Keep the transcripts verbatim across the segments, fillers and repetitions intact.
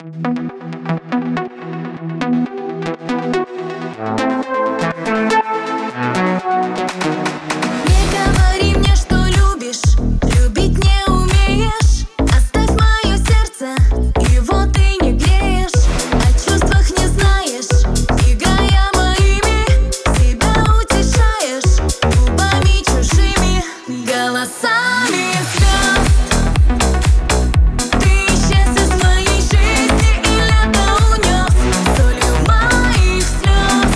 говори мне, что любишь, любить не умеешь. Оставь мое сердце, его ты не греешь. О чувствах не знаешь, играя моими, себя утешаешь губами чужими, голосами звезд. Ты исчез из моей жизни, и лето унес солью моих слез.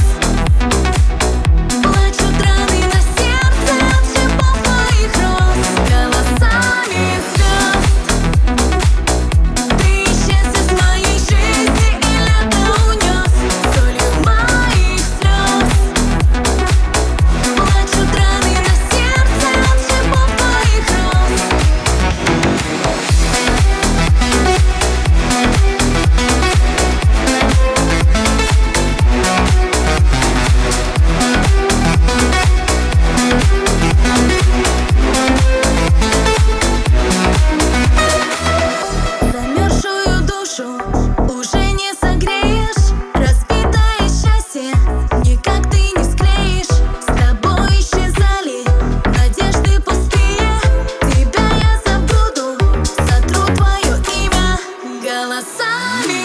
Плачут раны на сердце от шипов моих роз, голосами звезд. Ты исчез из моей жизни, и лето унес солью моих слез. Плачут раны на сердце от шипов моих роз. Замерзшую душу уже не согреешь. Разбитое счастье никак ты не склеишь. С тобой исчезали надежды пустые. Тебя я забуду, сотру твое имя голосами